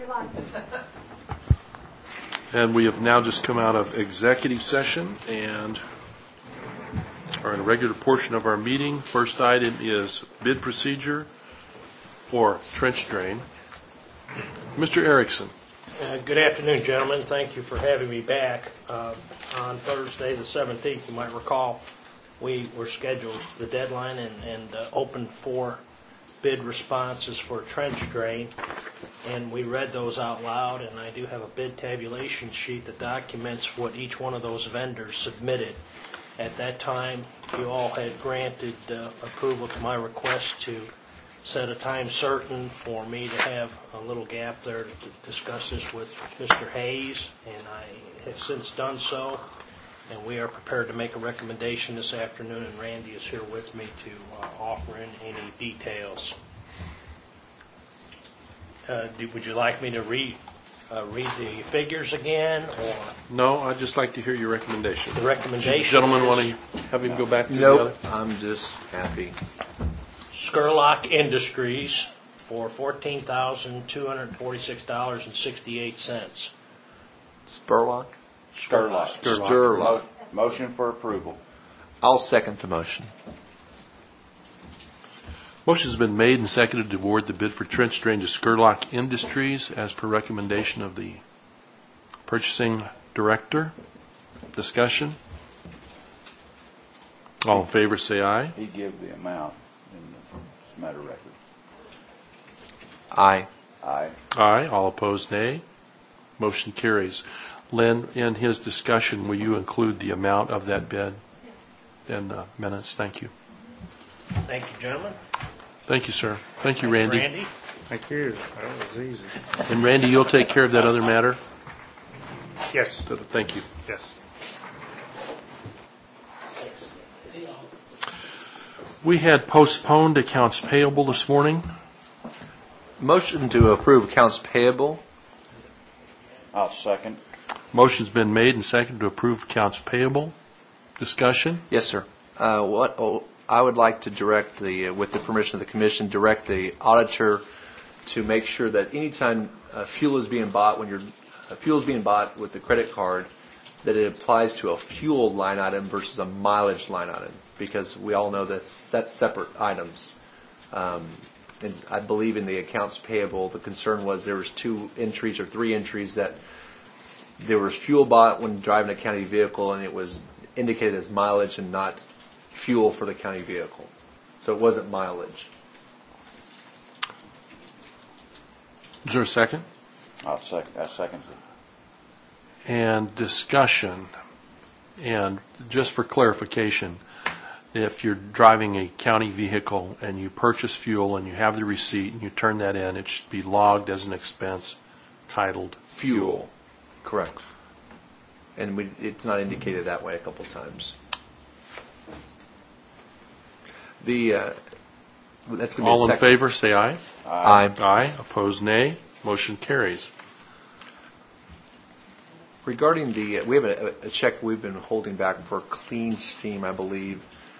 And we have now just come out of executive session and are in a regular portion of our meeting. First item is bid procedure or trench drain. Mr. Erickson. Good afternoon, gentlemen. Thank you for having me back. On Thursday, the 17th, you might recall, we were scheduled the deadline and opened for bid responses for trench drain, and we read those out loud, and I do have a bid tabulation sheet that documents what each one of those vendors submitted. At that time, you all had granted approval to my request to set a time certain for me to have a little gap there to discuss this with Mr. Hayes, and I have since done so, and we are prepared to make a recommendation this afternoon, and Randy is here with me to offer in any details. Would you like me to read the figures again, or? No, I'd just like to hear your recommendation. The recommendation Gentlemen, want to have him go back to the other? Nope, I'm just happy. Scurlock Industries for $14,246.68. Spurlock? Sturlock. Motion for approval. I'll second the motion. Motion has been made and seconded to award the bid for trench drain to Scurlock Industries as per recommendation of the purchasing director. Discussion. All in favor say aye. He gave the amount in the matter record. Aye. Aye. Aye. All opposed, nay. Motion carries. Lynn, in his discussion, will you include the amount of that bid? Yes. In the minutes? Thank you. Thank you, gentlemen. Thank you, sir. Thank you, Thanks, Randy. Randy. Thank you. That was easy. And Randy, you'll take care of that other matter? Yes. Thank you. Yes. We had postponed accounts payable this morning. Motion to approve accounts payable. I'll second. Motion's been made and seconded to approve accounts payable. Discussion? Yes, sir. I would like to direct with the permission of the commission, direct the auditor to make sure that anytime fuel is being bought, when fuel is being bought with the credit card, that it applies to a fuel line item versus a mileage line item, because we all know that's separate items. And I believe in the accounts payable, the concern was there was 2 entries or 3 entries that there was fuel bought when driving a county vehicle, and it was indicated as mileage and not fuel for the county vehicle. So it wasn't mileage. Is there a second? I'll second it. And discussion. And just for clarification, if you're driving a county vehicle and you purchase fuel and you have the receipt and you turn that in, it should be logged as an expense titled fuel. Correct. And it's not indicated that way a couple times. That's going to be All in favor, say aye. Aye. Aye. Opposed, nay. Motion carries. Regarding we have a check we've been holding back for Clean Steam, I believe,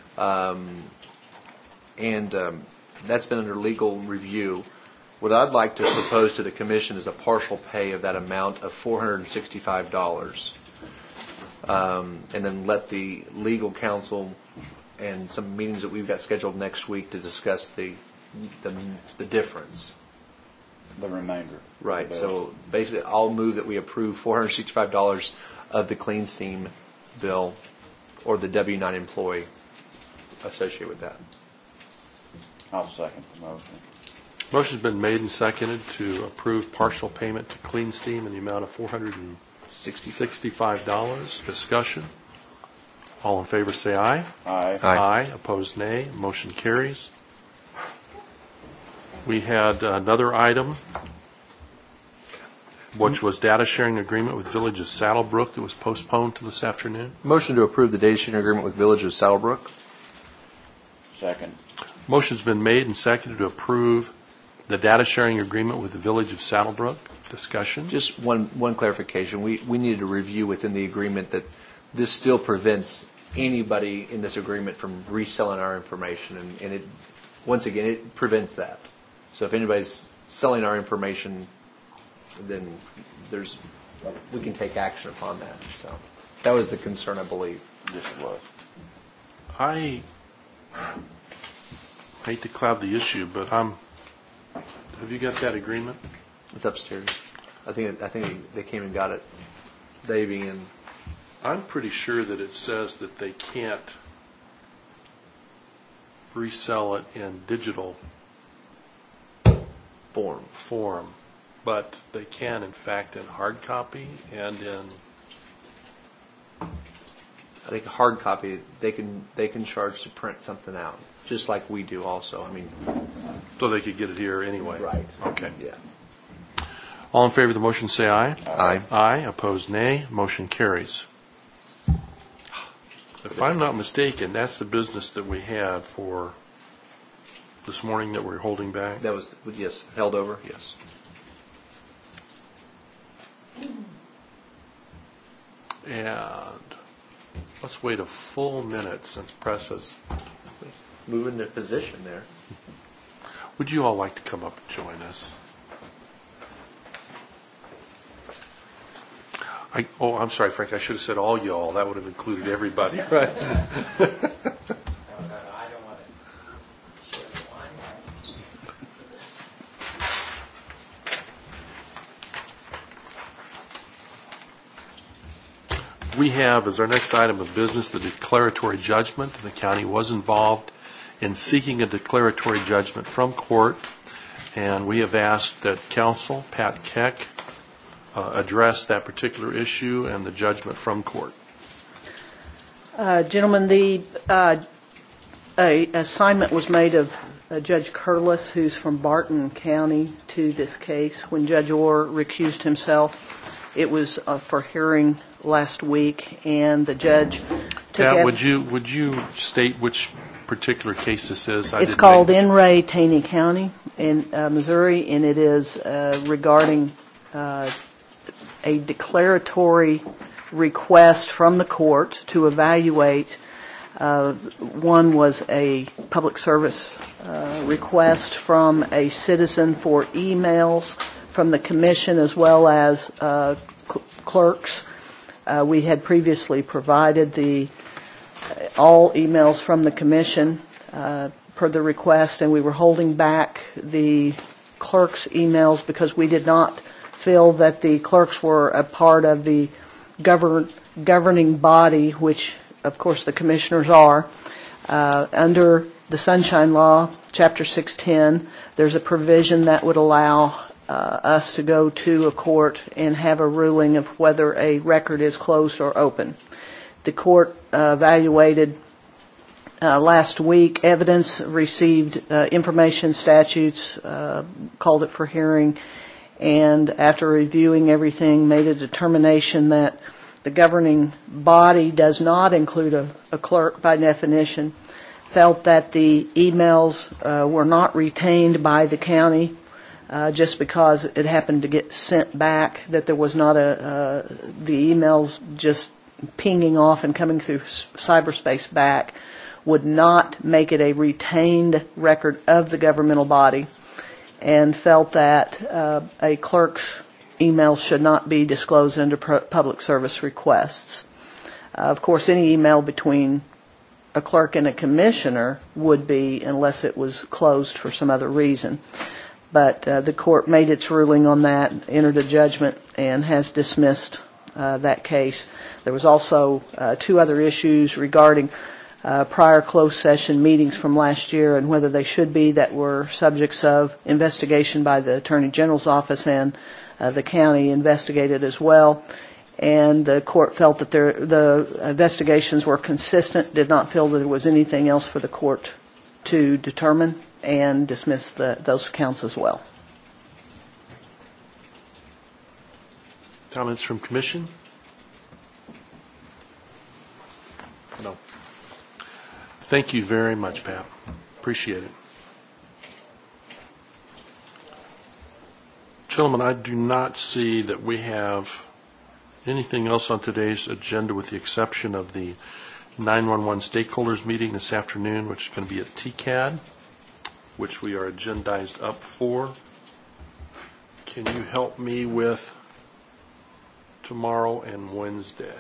and that's been under legal review. What I'd like to propose to the commission is a partial pay of that amount of $465, and then let the legal counsel and some meetings that we've got scheduled next week to discuss the difference. The remainder. Right. So basically, I'll move that we approve $465 of the Clean Steam bill, or the W-9 employee associated with that. I'll second the motion. Motion's been made and seconded to approve partial payment to Clean Steam in the amount of $465. Discussion. All in favor say aye. Aye. Aye. Opposed, nay. Motion carries. We had another item, which was data sharing agreement with Village of Saddlebrook that was postponed to this afternoon. Motion to approve the data sharing agreement with Village of Saddlebrook. Second. Motion's been made and seconded to approve the data sharing agreement with the Village of Saddlebrook. Discussion. Just one clarification. We needed to review within the agreement that this still prevents anybody in this agreement from reselling our information, and it, once again, it prevents that. So if anybody's selling our information then we can take action upon that. So that was the concern, I believe. Yes, it was. I hate to cloud the issue, but have you got that agreement? It's upstairs. I think they came and got it. Davey and I'm pretty sure that it says that they can't resell it in digital form, but they can, in fact, in hard copy and in. I think hard copy they can charge to print something out, just like we do also. I mean, So they could get it here anyway. Right. Okay. yeah. All in favor of the motion, say aye. Aye. Aye. Opposed, nay. Motion carries. If I'm not mistaken, that's the business that we had for this morning that we're holding back. That was held over. Yes. And let's wait a full minute since press has. Moving the position there. Would you all like to come up and join us? I'm sorry, Frank. I should have said all y'all. That would have included everybody, right? We have, as our next item of business, the declaratory judgment. The county was involved in seeking a declaratory judgment from court, and we have asked that counsel, Pat Keck, address that particular issue and the judgment from court. Gentlemen, the assignment was made of Judge Curlis, who's from Barton County, to this case. When Judge Orr recused himself, it was for hearing last week, and the judge took Pat, would you state which particular case this is? It's called In Re Taney County in Missouri, and it is regarding a declaratory request from the court to evaluate. One was a public service request from a citizen for emails from the commission as well as clerks. We had previously provided all emails from the commission per the request, and we were holding back the clerks' emails because we did not feel that the clerks were a part of the governing body, which, of course, the commissioners are. Under the Sunshine Law, Chapter 610, there's a provision that would allow us to go to a court and have a ruling of whether a record is closed or open. The court evaluated last week evidence, received information statutes, called it for hearing, and after reviewing everything, made a determination that the governing body does not include a clerk by definition, felt that the emails were not retained by the county just because it happened to get sent back, that there was not the emails just pinging off and coming through cyberspace back would not make it a retained record of the governmental body, and felt that a clerk's emails should not be disclosed under public service requests. Of course, any email between a clerk and a commissioner would be, unless it was closed for some other reason. But the court made its ruling on that, entered a judgment, and has dismissed that case. There was also two other issues regarding prior closed session meetings from last year and whether they should be, that were subjects of investigation by the Attorney General's office, and the county investigated as well. And the court felt that the investigations were consistent, did not feel that there was anything else for the court to determine, and dismissed those counts as well. Comments from commission? No. Thank you very much, Pat. Appreciate it. Gentlemen, I do not see that we have anything else on today's agenda with the exception of the 911 stakeholders meeting this afternoon, which is going to be at TCAD, which we are agendized up for. Can you help me with tomorrow and Wednesday?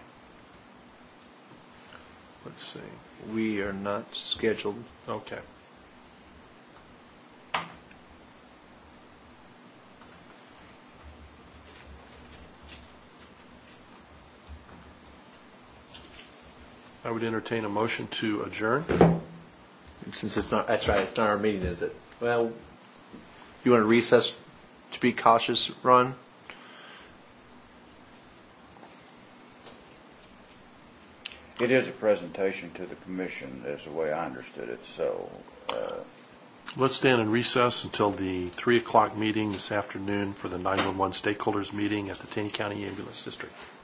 Let's see. We are not scheduled. Okay. I would entertain a motion to adjourn. Since it's not, that's right, it's not our meeting, is it? Well, you want to recess to be cautious, Ron? It is a presentation to the commission, is the way I understood it, so, Let's stand in recess until the 3 o'clock meeting this afternoon for the 911 stakeholders meeting at the Taney County Ambulance District.